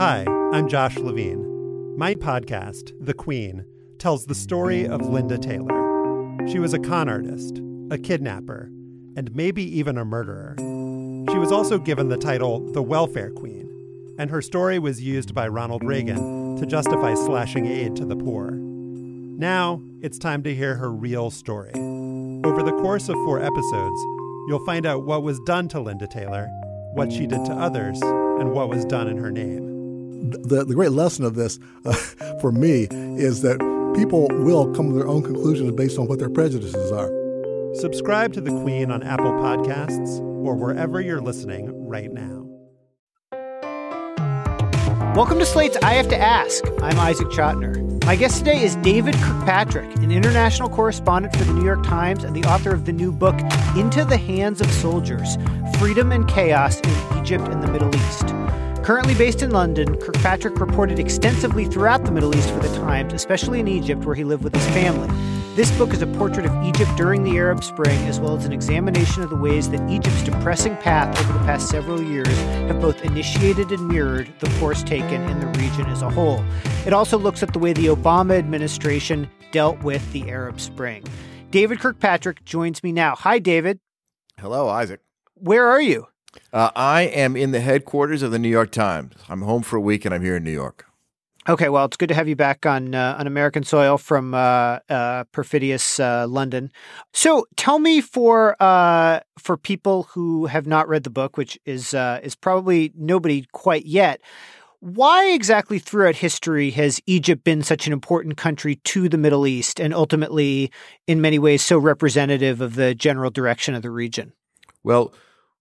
Hi, I'm Josh Levine. My podcast, The Queen, tells the story of Linda Taylor. She was a con artist, a kidnapper, and maybe even a murderer. She was also given the title the Welfare Queen, and her story was used by Ronald Reagan to justify slashing aid to the poor. Now, it's time to hear her real story. Over the course of 4 episodes, you'll find out what was done to Linda Taylor, what she did to others, and what was done in her name. The great lesson of this, for me, is that people will come to their own conclusions based on what their prejudices are. Subscribe to The Queen on Apple Podcasts or wherever you're listening right now. Welcome to Slate's I Have to Ask. I'm Isaac Chotiner. My guest today is David Kirkpatrick, an international correspondent for the New York Times and the author of the new book, Into the Hands of Soldiers, Freedom and Chaos in Egypt and the Middle East. Currently based in London, Kirkpatrick reported extensively throughout the Middle East for the Times, especially in Egypt, where he lived with his family. This book is a portrait of Egypt during the Arab Spring, as well as an examination of the ways that Egypt's depressing path over the past several years have both initiated and mirrored the course taken in the region as a whole. It also looks at the way the Obama administration dealt with the Arab Spring. David Kirkpatrick joins me now. Hi, David. Hello, Isaac. Where are you? I am in the headquarters of the New York Times. I'm home for a week, and I'm here in New York. Okay, well, it's good to have you back on American soil from perfidious London. So, tell me for people who have not read the book, which is probably nobody quite yet, why exactly throughout history has Egypt been such an important country to the Middle East, and ultimately, in many ways, so representative of the general direction of the region? Well,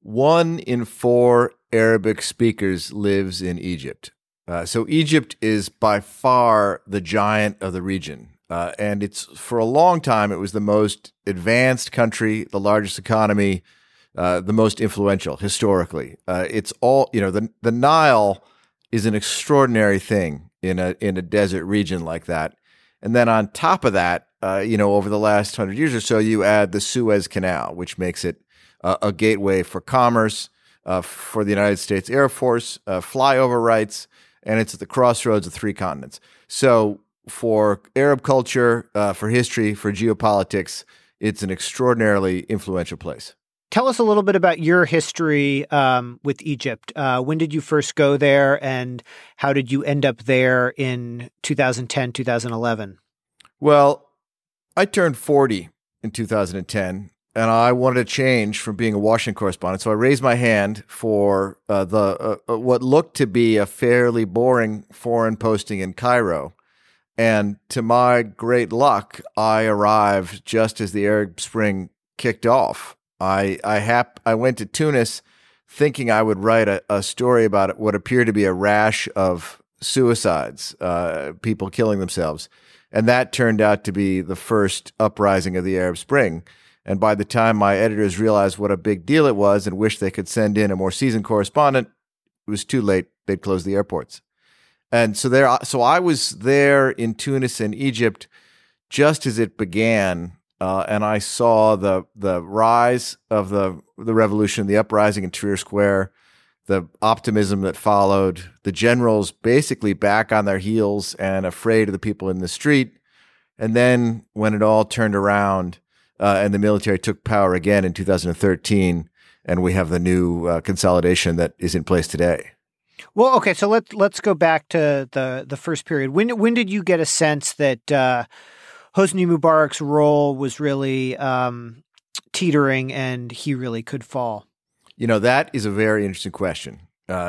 1 in 4 Arabic speakers lives in Egypt. So Egypt is by far the giant of the region. And it's for a long time, it was the most advanced country, the largest economy, the most influential historically. It's all, the Nile is an extraordinary thing in a desert region like that. And then on top of that, over the last 100 years or so, you add the Suez Canal, which makes it a gateway for commerce, for the United States Air Force, flyover rights, and it's at the crossroads of 3 continents. So for Arab culture, for history, for geopolitics, it's an extraordinarily influential place. Tell us a little bit about your history with Egypt. When did you first go there, and how did you end up there in 2010, 2011? Well, I turned 40 in 2010. And I wanted to change from being a Washington correspondent, so I raised my hand for what looked to be a fairly boring foreign posting in Cairo. And to my great luck, I arrived just as the Arab Spring kicked off. I went to Tunis thinking I would write a story about what appeared to be a rash of suicides, people killing themselves. And that turned out to be the first uprising of the Arab Spring. And by the time my editors realized what a big deal it was and wished they could send in a more seasoned correspondent, it was too late. They'd closed the airports. And so I was there in Tunis and Egypt just as it began, and I saw the rise of the revolution, the uprising in Tahrir Square, the optimism that followed, the generals basically back on their heels and afraid of the people in the street. And then when it all turned around, and the military took power again in 2013, and we have the new consolidation that is in place today. Well, okay, so let's go back to the first period. When did you get a sense that Hosni Mubarak's role was really teetering and he really could fall? That is a very interesting question.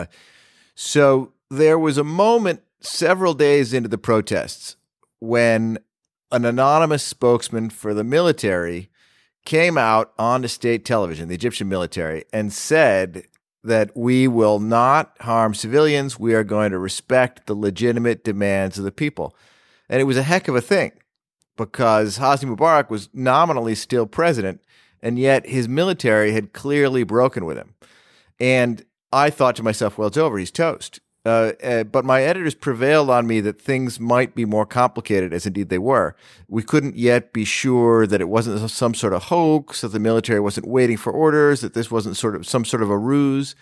So there was a moment several days into the protests when an anonymous spokesman for the military came out onto state television, the Egyptian military, and said that we will not harm civilians. We are going to respect the legitimate demands of the people. And it was a heck of a thing because Hosni Mubarak was nominally still president, and yet his military had clearly broken with him. And I thought to myself, well, it's over. He's toast. But my editors prevailed on me that things might be more complicated, as indeed they were. We couldn't yet be sure that it wasn't some sort of hoax, that the military wasn't waiting for orders, that this wasn't some sort of a ruse.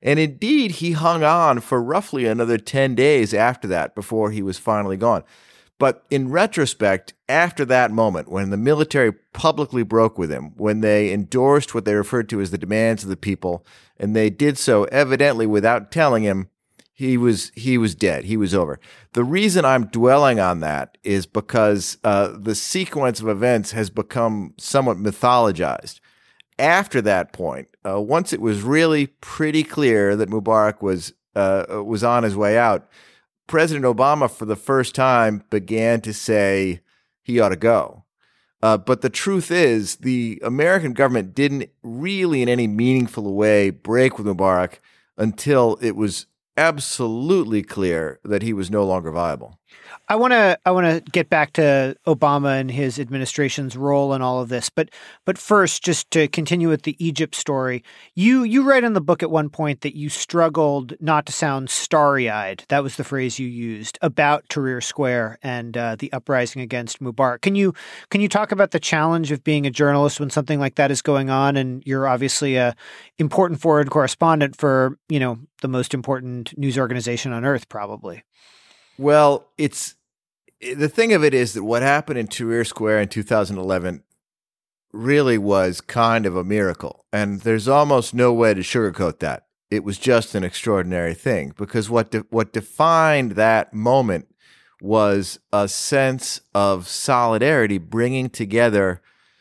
And indeed, he hung on for roughly another 10 days after that before he was finally gone. But in retrospect, after that moment, when the military publicly broke with him, when they endorsed what they referred to as the demands of the people, and they did so evidently without telling him, he was dead. He was over. The reason I'm dwelling on that is because the sequence of events has become somewhat mythologized. After that point, once it was really pretty clear that Mubarak was on his way out, President Obama, for the first time, began to say he ought to go. But the truth is, the American government didn't really in any meaningful way break with Mubarak until it was absolutely clear that he was no longer viable. I want to get back to Obama and his administration's role in all of this, but first, just to continue with the Egypt story, you write in the book at one point that you struggled not to sound starry-eyed. That was the phrase you used about Tahrir Square and the uprising against Mubarak. Can you talk about the challenge of being a journalist when something like that is going on, and you're obviously a important foreign correspondent for the most important news organization on earth, probably. Well, the thing of it is that what happened in Tahrir Square in 2011 really was kind of a miracle. And there's almost no way to sugarcoat that. It was just an extraordinary thing because what defined that moment was a sense of solidarity, bringing together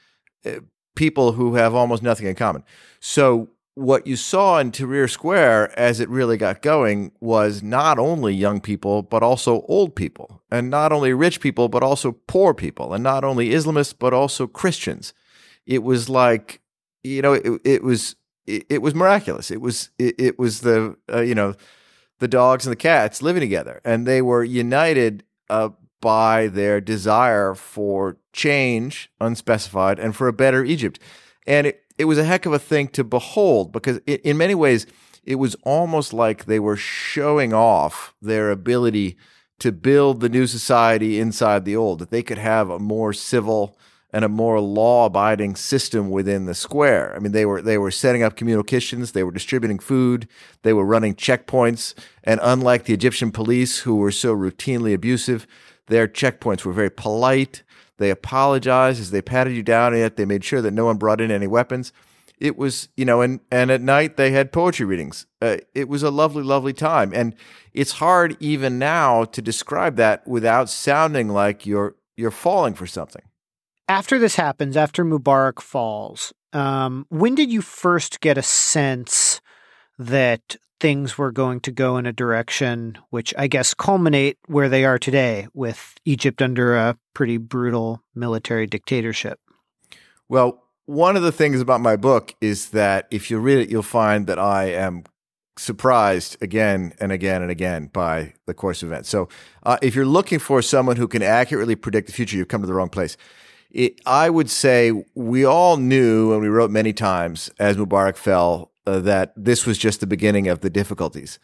people who have almost nothing in common. So what you saw in Tahrir Square as it really got going was not only young people, but also old people, and not only rich people, but also poor people, and not only Islamists, but also Christians. It was like, it was miraculous. It was the dogs and the cats living together, and they were united by their desire for change, unspecified, and for a better Egypt. And it was a heck of a thing to behold because in many ways, it was almost like they were showing off their ability to build the new society inside the old, that they could have a more civil and a more law-abiding system within the square. I mean, they were setting up communal kitchens, they were distributing food, they were running checkpoints, and unlike the Egyptian police, who were so routinely abusive, their checkpoints were very polite. They apologized as they patted you down, and yet they made sure that no one brought in any weapons. It was, and at night they had poetry readings. It was a lovely, lovely time. And it's hard even now to describe that without sounding like you're falling for something. After this happens, after Mubarak falls, when did you first get a sense that things were going to go in a direction which I guess culminate where they are today with Egypt under a pretty brutal military dictatorship? Well, one of the things about my book is that if you read it, you'll find that I am surprised again and again and again by the course of events. So if you're looking for someone who can accurately predict the future, you've come to the wrong place. I would say we all knew, and we wrote many times as Mubarak fell, that this was just the beginning of the difficulties.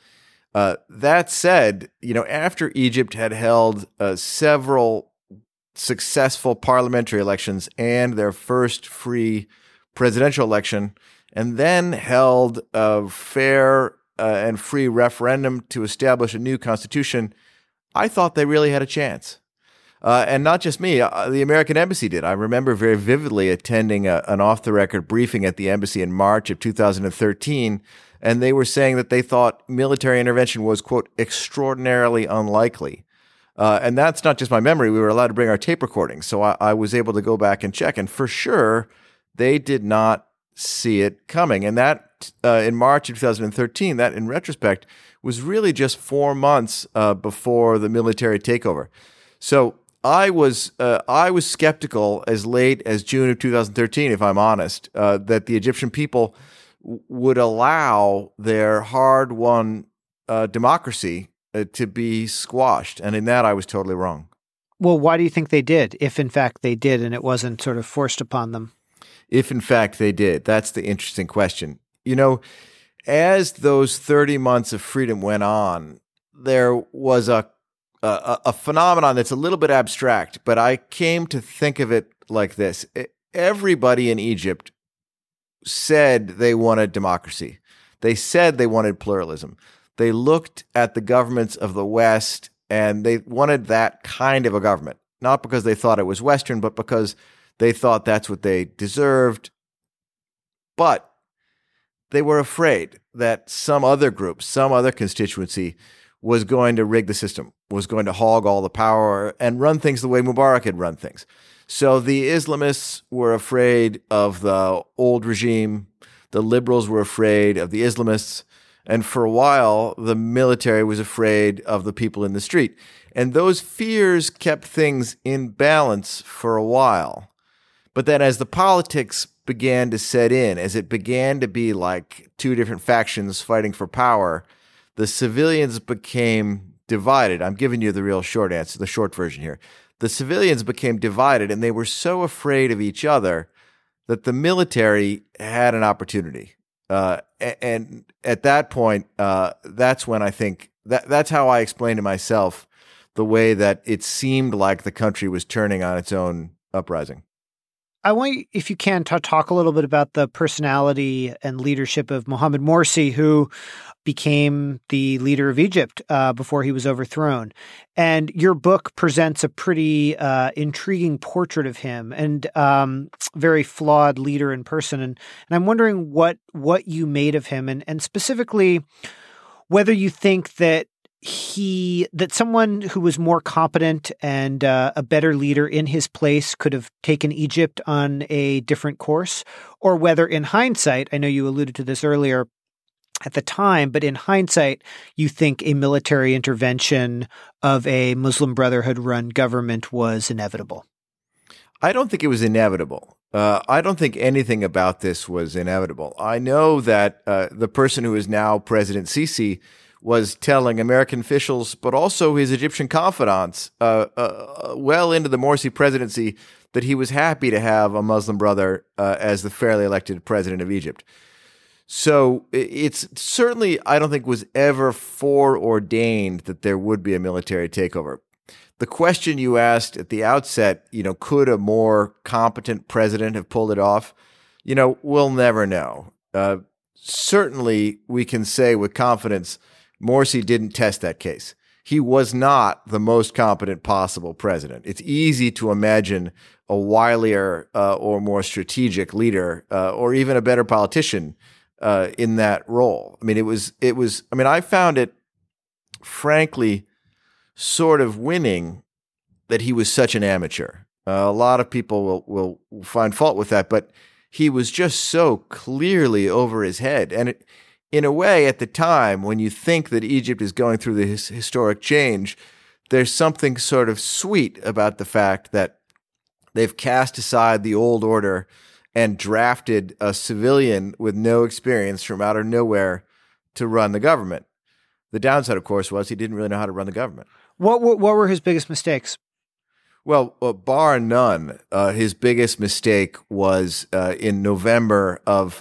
That said, after Egypt had held several successful parliamentary elections and their first free presidential election, and then held a fair and free referendum to establish a new constitution, I thought they really had a chance. And not just me, the American embassy did. I remember very vividly attending an off-the-record briefing at the embassy in March of 2013, and they were saying that they thought military intervention was, quote, extraordinarily unlikely. And that's not just my memory. We were allowed to bring our tape recordings, so I was able to go back and check. And for sure, they did not see it coming. And that, in March of 2013, that, in retrospect, was really just 4 months before the military takeover. So I was skeptical as late as June of 2013, if I'm honest, that the Egyptian people would allow their hard-won democracy to be squashed. And in that, I was totally wrong. Well, why do you think they did, if in fact they did and it wasn't sort of forced upon them? If in fact they did, that's the interesting question. As those 30 months of freedom went on, there was a phenomenon that's a little bit abstract, but I came to think of it like this. Everybody in Egypt said they wanted democracy. They said they wanted pluralism. They looked at the governments of the West and they wanted that kind of a government, not because they thought it was Western, but because they thought that's what they deserved. But they were afraid that some other group, some other constituency was going to rig the system, was going to hog all the power and run things the way Mubarak had run things. So the Islamists were afraid of the old regime. The liberals were afraid of the Islamists. And for a while, the military was afraid of the people in the street. And those fears kept things in balance for a while. But then as the politics began to set in, as it began to be like two different factions fighting for power, the civilians became divided. I'm giving you the real short answer, the short version here. The civilians became divided, and they were so afraid of each other that the military had an opportunity. And at that point, that's when I think that's how I explained to myself the way that it seemed like the country was turning on its own uprising. I want you, if you can, to talk a little bit about the personality and leadership of Mohamed Morsi, who became the leader of Egypt before he was overthrown. And your book presents a pretty intriguing portrait of him and very flawed leader in person. And I'm wondering what you made of him and specifically whether you think that someone who was more competent and a better leader in his place could have taken Egypt on a different course, or whether in hindsight, I know you alluded to this earlier at the time, but in hindsight, you think a military intervention of a Muslim Brotherhood-run government was inevitable. I don't think it was inevitable. I don't think anything about this was inevitable. I know that the person who is now President Sisi was telling American officials, but also his Egyptian confidants, well into the Morsi presidency, that he was happy to have a Muslim brother as the fairly elected president of Egypt. So it's certainly, I don't think, was ever foreordained that there would be a military takeover. The question you asked at the outset, could a more competent president have pulled it off? We'll never know. Certainly, we can say with confidence, Morsi didn't test that case. He was not the most competent possible president. It's easy to imagine a wilier or more strategic leader or even a better politician in that role. I mean, I found it, frankly, sort of winning that he was such an amateur. A lot of people will find fault with that, but he was just so clearly over his head. And in a way, at the time, when you think that Egypt is going through this historic change, there's something sort of sweet about the fact that they've cast aside the old order and drafted a civilian with no experience from out of nowhere to run the government. The downside, of course, was he didn't really know how to run the government. What were his biggest mistakes? Well, bar none, his biggest mistake was in November of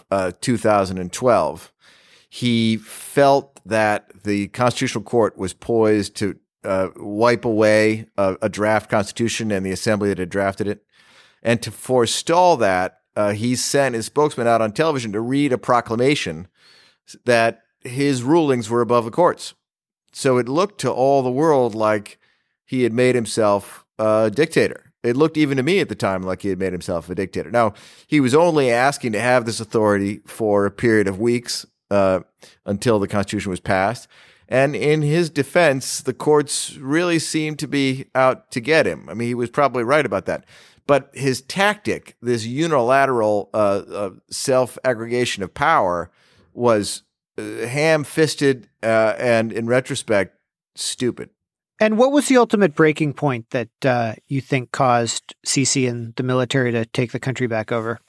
2012. He felt that the Constitutional Court was poised to wipe away a draft constitution and the assembly that had drafted it. And to forestall that, he sent his spokesman out on television to read a proclamation that his rulings were above the courts. So it looked to all the world like he had made himself a dictator. It looked even to me at the time like he had made himself a dictator. Now, he was only asking to have this authority for a period of weeks until the Constitution was passed. And in his defense, the courts really seemed to be out to get him. I mean, he was probably right about that. But his tactic, this unilateral self-aggregation of power, was ham-fisted and, in retrospect, stupid. And what was the ultimate breaking point that you think caused Sisi and the military to take the country back over?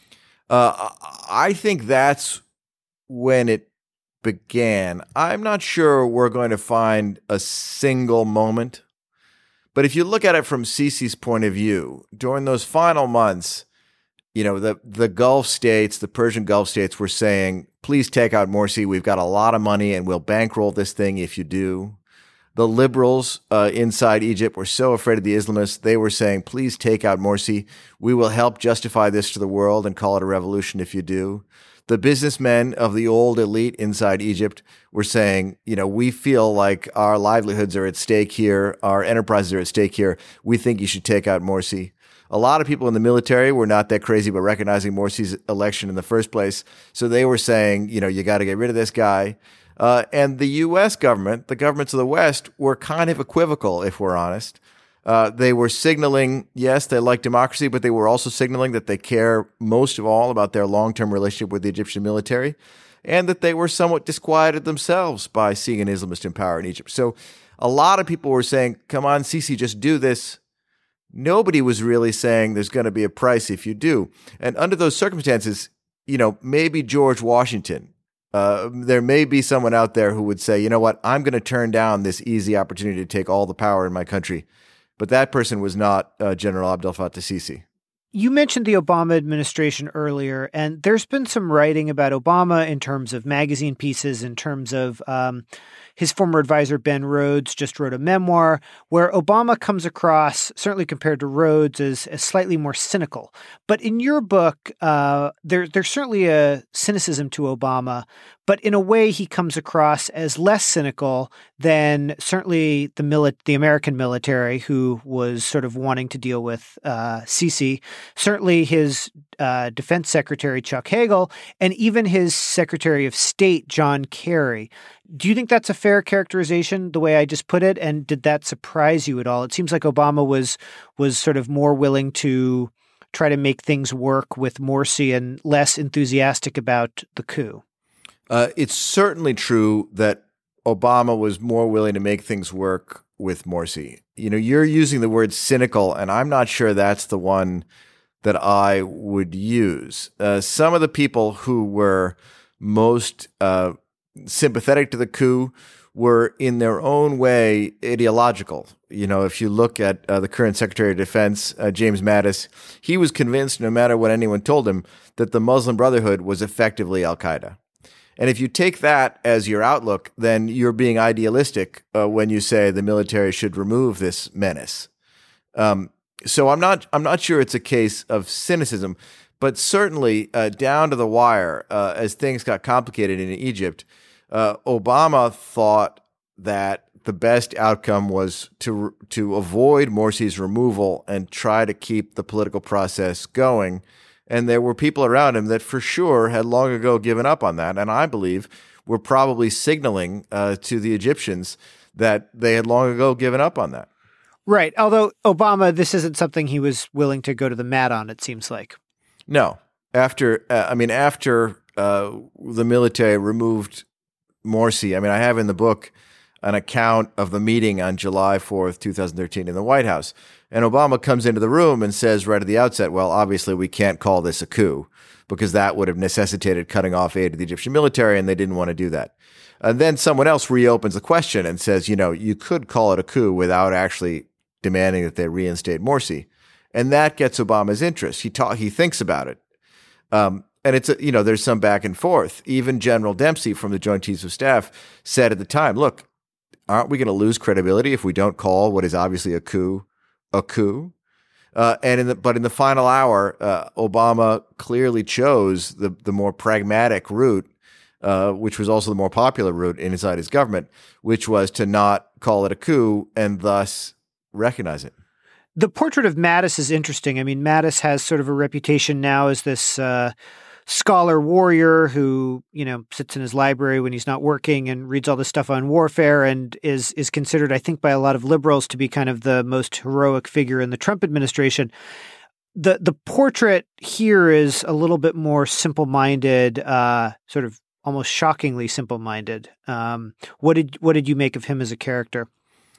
I think that's when it began. I'm not sure we're going to find a single moment. But if you look at it from Sisi's point of view, during those final months, the Gulf states, the Persian Gulf states were saying, please take out Morsi. We've got a lot of money and we'll bankroll this thing if you do. The liberals inside Egypt were so afraid of the Islamists, they were saying, please take out Morsi. We will help justify this to the world and call it a revolution if you do. The businessmen of the old elite inside Egypt were saying, we feel like our livelihoods are at stake here. Our enterprises are at stake here. We think you should take out Morsi. A lot of people in the military were not that crazy about recognizing Morsi's election in the first place. So they were saying, you got to get rid of this guy. And the U.S. government, the governments of the West, were kind of equivocal, if we're honest. They were signaling, yes, they like democracy, but they were also signaling that they care most of all about their long-term relationship with the Egyptian military, and that they were somewhat disquieted themselves by seeing an Islamist in power in Egypt. So a lot of people were saying, come on, Sisi, just do this. Nobody was really saying there's going to be a price if you do. And under those circumstances, maybe George Washington, there may be someone out there who would say, you know what, I'm going to turn down this easy opportunity to take all the power in my country. But that person was not General Abdel Fattah Sisi. You mentioned the Obama administration earlier, and there's been some writing about Obama in terms of magazine pieces, in terms of his former advisor, Ben Rhodes, just wrote a memoir where Obama comes across, certainly compared to Rhodes, as slightly more cynical. But in your book, there's certainly a cynicism to Obama, but in a way he comes across as less cynical than certainly the American military, who was sort of wanting to deal with Sisi, certainly his defense secretary, Chuck Hagel, and even his Secretary of State, John Kerry. Do you think that's a fair characterization, the way I just put it? And did that surprise you at all? It seems like Obama was sort of more willing to try to make things work with Morsi and less enthusiastic about the coup. It's certainly true that Obama was more willing to make things work with Morsi. You're using the word cynical, and I'm not sure that's the one that I would use. Some of the people who were most sympathetic to the coup were in their own way ideological. If you look at the current Secretary of Defense, James Mattis, he was convinced, no matter what anyone told him, that the Muslim Brotherhood was effectively Al-Qaeda. And if you take that as your outlook, then you're being idealistic when you say the military should remove this menace. So I'm not sure it's a case of cynicism, but certainly down to the wire, as things got complicated in Egypt, Obama thought that the best outcome was to avoid Morsi's removal and try to keep the political process going. And there were people around him that for sure had long ago given up on that. And I believe were probably signaling to the Egyptians that they had long ago given up on that. Right. Although Obama, this isn't something he was willing to go to the mat on, it seems like. No. After the military removed Morsi, I have in the book an account of the meeting on July 4th, 2013 in the White House. And Obama comes into the room and says right at the outset, well, obviously we can't call this a coup because that would have necessitated cutting off aid to the Egyptian military, and they didn't want to do that. And then someone else reopens the question and says, you could call it a coup without actually demanding that they reinstate Morsi. And that gets Obama's interest. He thinks about it. And it's, there's some back and forth. Even General Dempsey from the Joint Chiefs of Staff said at the time, look, aren't we going to lose credibility if we don't call what is obviously a coup a coup? But in the final hour, Obama clearly chose the more pragmatic route, which was also the more popular route inside his government, which was to not call it a coup and thus recognize it. The portrait of Mattis is interesting. Mattis has sort of a reputation now as this scholar warrior who, sits in his library when he's not working and reads all this stuff on warfare and is considered, I think, by a lot of liberals to be kind of the most heroic figure in the Trump administration. The portrait here is a little bit more simple-minded, sort of almost shockingly simple-minded. What did you make of him as a character?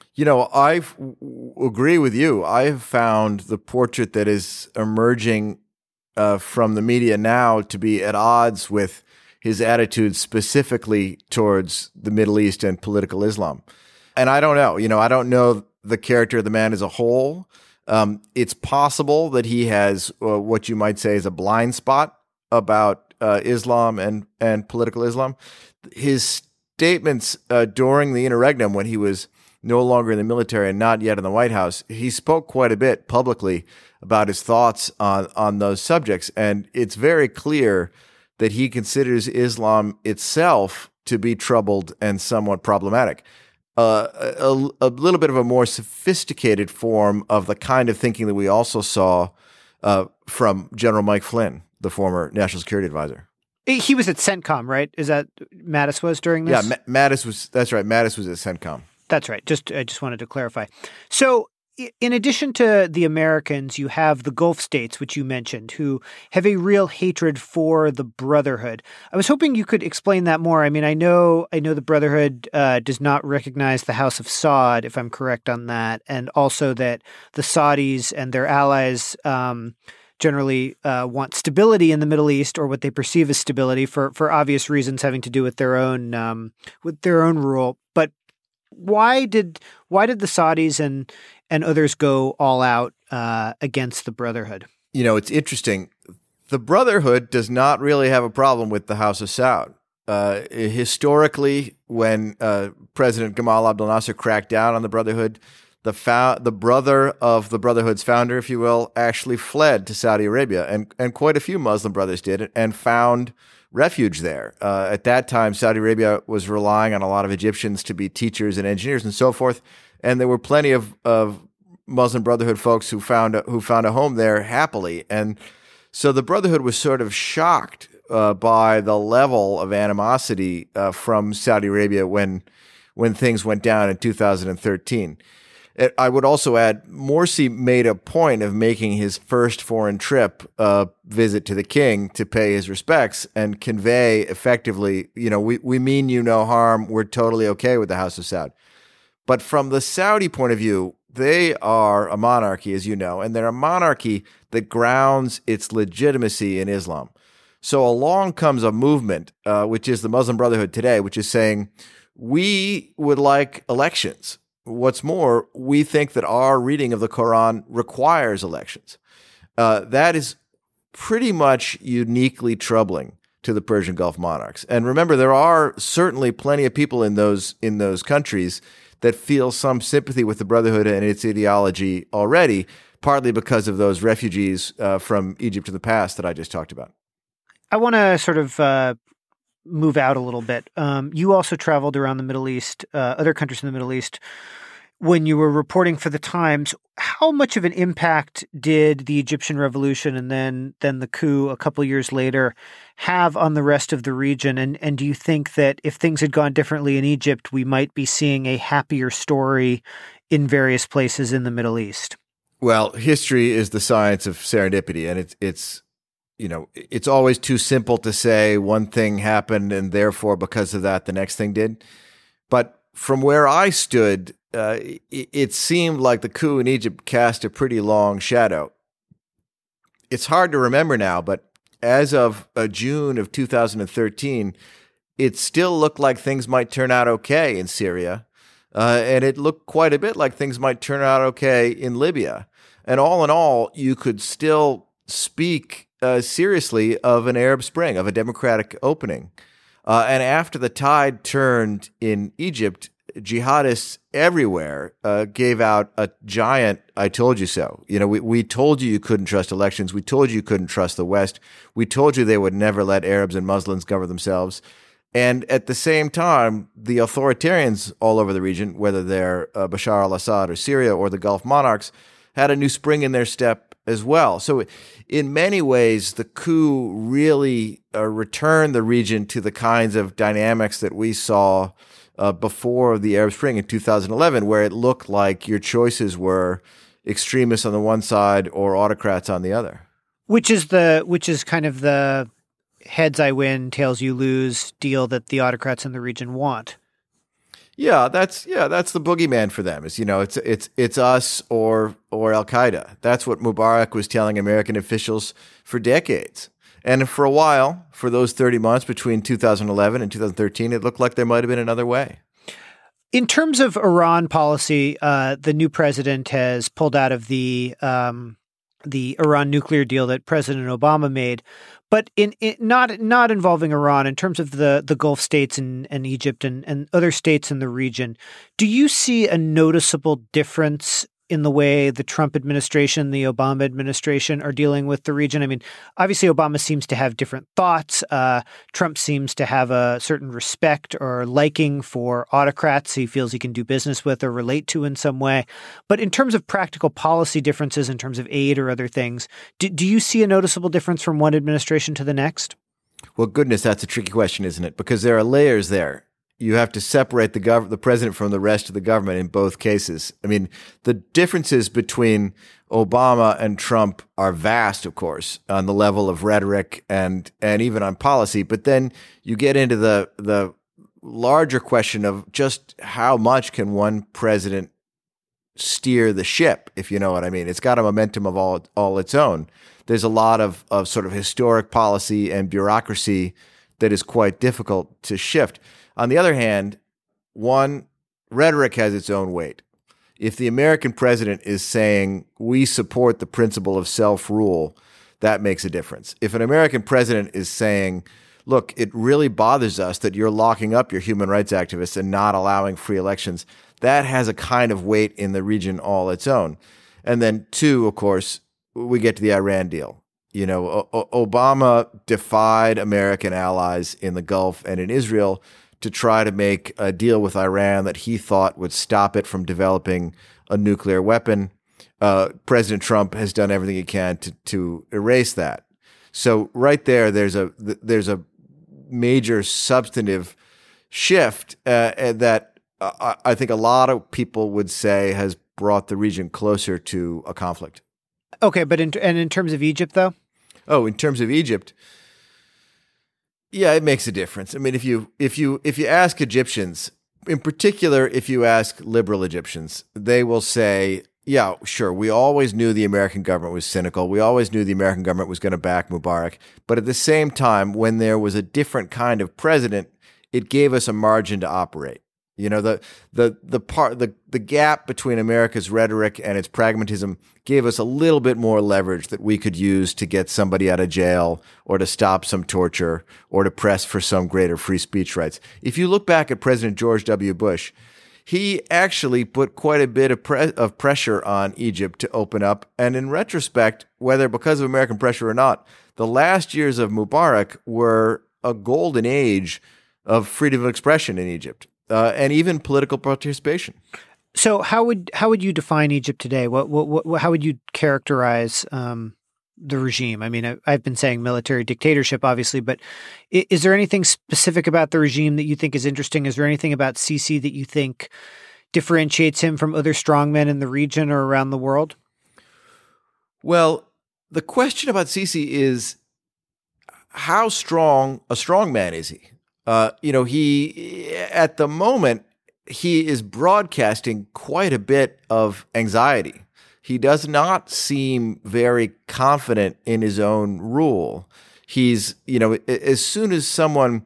I agree with you. I've found the portrait that is emerging from the media now to be at odds with his attitudes specifically towards the Middle East and political Islam. And I don't know. I don't know the character of the man as a whole. It's possible that he has what you might say is a blind spot about Islam and political Islam. His statements during the interregnum, when he was no longer in the military and not yet in the White House, he spoke quite a bit publicly about his thoughts on those subjects. And it's very clear that he considers Islam itself to be troubled and somewhat problematic. A little bit of a more sophisticated form of the kind of thinking that we also saw from General Mike Flynn, the former National Security Advisor. He was at CENTCOM, right? Is that Mattis was during this? Yeah, Mattis was. That's right. Mattis was at CENTCOM. That's right. I just wanted to clarify. So, in addition to the Americans, you have the Gulf states, which you mentioned, who have a real hatred for the Brotherhood. I was hoping you could explain that more. I mean, I know the Brotherhood does not recognize the House of Saud, if I'm correct on that, and also that the Saudis and their allies generally want stability in the Middle East, or what they perceive as stability, for obvious reasons having to do with their own rule. But why did the Saudis and others go all out against the Brotherhood? You know, it's interesting. The Brotherhood does not really have a problem with the House of Saud. Historically, when President Gamal Abdel Nasser cracked down on the Brotherhood, the brother of the Brotherhood's founder, if you will, actually fled to Saudi Arabia, and quite a few Muslim brothers did, and found refuge there. At that time, Saudi Arabia was relying on a lot of Egyptians to be teachers and engineers and so forth, and there were plenty of Muslim Brotherhood folks who found a home there happily. And so the Brotherhood was sort of shocked by the level of animosity from Saudi Arabia when things went down in 2013. I would also add, Morsi made a point of making his first foreign trip visit to the king to pay his respects and convey effectively, we mean you no harm. We're totally okay with the House of Saud. But from the Saudi point of view, they are a monarchy, as you know, and they're a monarchy that grounds its legitimacy in Islam. So along comes a movement, which is the Muslim Brotherhood today, which is saying, we would like elections. What's more, we think that our reading of the Quran requires elections. That is pretty much uniquely troubling to the Persian Gulf monarchs. And remember, there are certainly plenty of people in those countries that feel some sympathy with the Brotherhood and its ideology already, partly because of those refugees from Egypt in the past that I just talked about. I want to sort of move out a little bit. You also traveled around the Middle East, other countries in the Middle East, when you were reporting for the Times. How much of an impact did the Egyptian Revolution and then the coup a couple of years later have on the rest of the region? And do you think that if things had gone differently in Egypt, we might be seeing a happier story in various places in the Middle East? Well, history is the science of serendipity, and it's always too simple to say one thing happened and therefore because of that the next thing did. But from where I stood, it seemed like the coup in Egypt cast a pretty long shadow. It's hard to remember now, but as of June of 2013, it still looked like things might turn out okay in Syria, and it looked quite a bit like things might turn out okay in Libya. And all in all, you could still speak seriously of an Arab Spring, of a democratic opening. And after the tide turned in Egypt, jihadists everywhere gave out a giant "I told you so." We told you couldn't trust elections. We told you couldn't trust the West. We told you they would never let Arabs and Muslims govern themselves. And at the same time, the authoritarians all over the region, whether they're Bashar al-Assad or Syria or the Gulf monarchs, had a new spring in their step as well. So in many ways, the coup really returned the region to the kinds of dynamics that we saw before the Arab Spring in 2011, where it looked like your choices were extremists on the one side or autocrats on the other. Which is kind of the heads I win, tails you lose deal that the autocrats in the region want. Yeah, that's the boogeyman for them. It's us or Al Qaeda. That's what Mubarak was telling American officials for decades. And for a while, for those 30 months between 2011 and 2013, it looked like there might have been another way. In terms of Iran policy, the new president has pulled out of the Iran nuclear deal that President Obama made, but not involving Iran. In terms of the Gulf states and Egypt and other states in the region, do you see a noticeable difference in the way the Trump administration, the Obama administration are dealing with the region? I mean, obviously, Obama seems to have different thoughts. Trump seems to have a certain respect or liking for autocrats he feels he can do business with or relate to in some way. But in terms of practical policy differences, in terms of aid or other things, do you see a noticeable difference from one administration to the next? Well, goodness, that's a tricky question, isn't it? Because there are layers there. You have to separate the president from the rest of the government in both cases. I mean, the differences between Obama and Trump are vast, of course, on the level of rhetoric and even on policy. But then you get into the larger question of just how much can one president steer the ship, if you know what I mean. It's got a momentum of all its own. There's a lot of sort of historic policy and bureaucracy that is quite difficult to shift. On the other hand, rhetoric has its own weight. If the American president is saying, we support the principle of self-rule, that makes a difference. If an American president is saying, look, it really bothers us that you're locking up your human rights activists and not allowing free elections, that has a kind of weight in the region all its own. And then two, of course, we get to the Iran deal. You know, Obama defied American allies in the Gulf and in Israel to try to make a deal with Iran that he thought would stop it from developing a nuclear weapon. President Trump has done everything he can to erase that. So right there's a major substantive shift that I think a lot of people would say has brought the region closer to a conflict. Okay, but in terms of Egypt, though? Oh, in terms of Egypt, yeah, it makes a difference. I mean, if you ask Egyptians, in particular, if you ask liberal Egyptians, they will say, yeah, sure, we always knew the American government was cynical. We always knew the American government was going to back Mubarak. But at the same time, when there was a different kind of president, it gave us a margin to operate. You know, the gap between America's rhetoric and its pragmatism gave us a little bit more leverage that we could use to get somebody out of jail or to stop some torture or to press for some greater free speech rights. If you look back at President George W. Bush, he actually put quite a bit of pressure on Egypt to open up. And in retrospect, whether because of American pressure or not, the last years of Mubarak were a golden age of freedom of expression in Egypt. And even political participation. So, how would you define Egypt today? How would you characterize the regime? I mean, I've been saying military dictatorship, obviously, but is there anything specific about the regime that you think is interesting? Is there anything about Sisi that you think differentiates him from other strongmen in the region or around the world? Well, the question about Sisi is how strong a strongman is he? He at the moment, he is broadcasting quite a bit of anxiety. He does not seem very confident in his own rule. He's, as soon as someone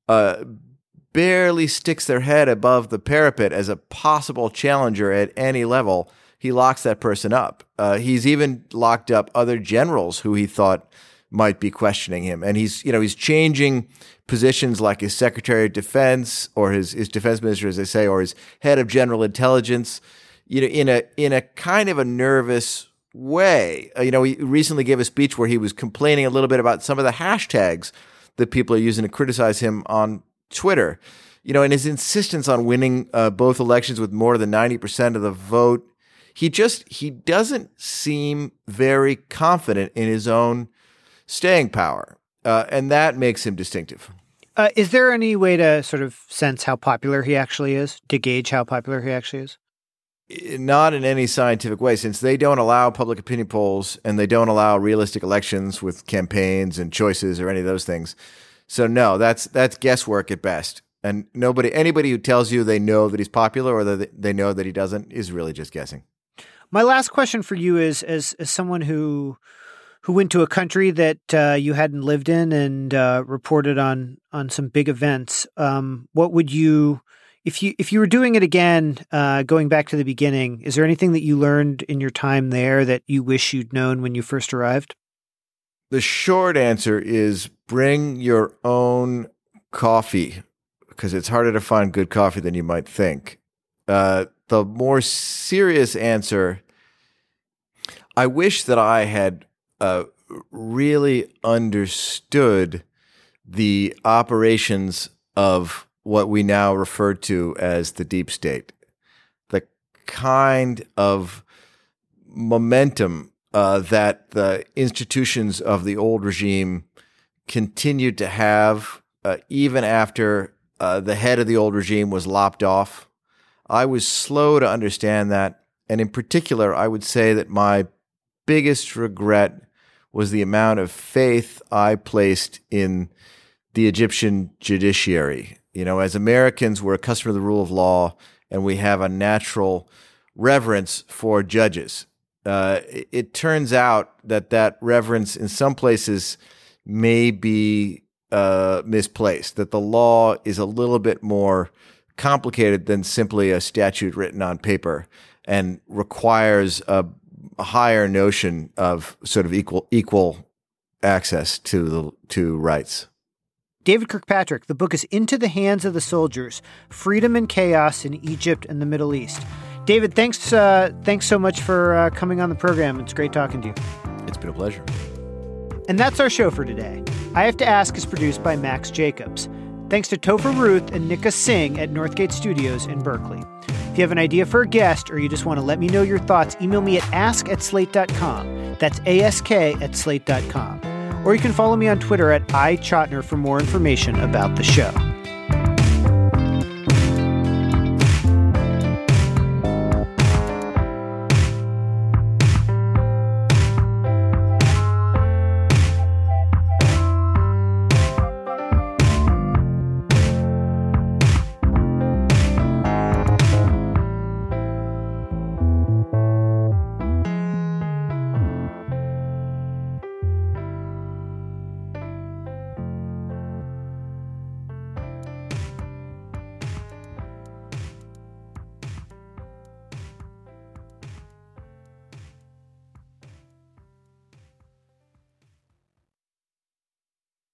barely sticks their head above the parapet as a possible challenger at any level, he locks that person up. He's even locked up other generals who he thought might be questioning him. And he's changing positions like his Secretary of Defense or his defense minister, as they say, or his head of general intelligence, in a kind of a nervous way. He recently gave a speech where he was complaining a little bit about some of the hashtags that people are using to criticize him on Twitter. And his insistence on winning both elections with more than 90% of the vote. He doesn't seem very confident in his own staying power, and that makes him distinctive. Is there any way to sort of sense how popular he actually is, to gauge how popular he actually is? Not in any scientific way, since they don't allow public opinion polls and they don't allow realistic elections with campaigns and choices or any of those things. So no, that's guesswork at best. And anybody who tells you they know that he's popular or that they know that he doesn't is really just guessing. My last question for you is, as someone who went to a country that you hadn't lived in and reported on some big events, what would you, if you were doing it again, going back to the beginning, is there anything that you learned in your time there that you wish you'd known when you first arrived? The short answer is bring your own coffee, because it's harder to find good coffee than you might think. The more serious answer I wish that I had really understood the operations of what we now refer to as the deep state, the kind of momentum that the institutions of the old regime continued to have even after the head of the old regime was lopped off. I was slow to understand that. And in particular, I would say that my biggest regret was the amount of faith I placed in the Egyptian judiciary. You know, as Americans, we're accustomed to the rule of law, and we have a natural reverence for judges. It turns out that reverence in some places may be misplaced, that the law is a little bit more complicated than simply a statute written on paper and requires a higher notion of sort of equal access to rights. David Kirkpatrick, the book is Into the Hands of the Soldiers, Freedom and Chaos in Egypt and the Middle East. David, thanks so much for coming on the program. It's great talking to you. It's been a pleasure. And that's our show for today. I Have to Ask is produced by Max Jacobs. Thanks to Topher Ruth and Nika Singh at Northgate Studios in Berkeley. If you have an idea for a guest or you just want to let me know your thoughts, email me at ask@slate.com. That's ask@slate.com. Or you can follow me on Twitter at iChotner for more information about the show.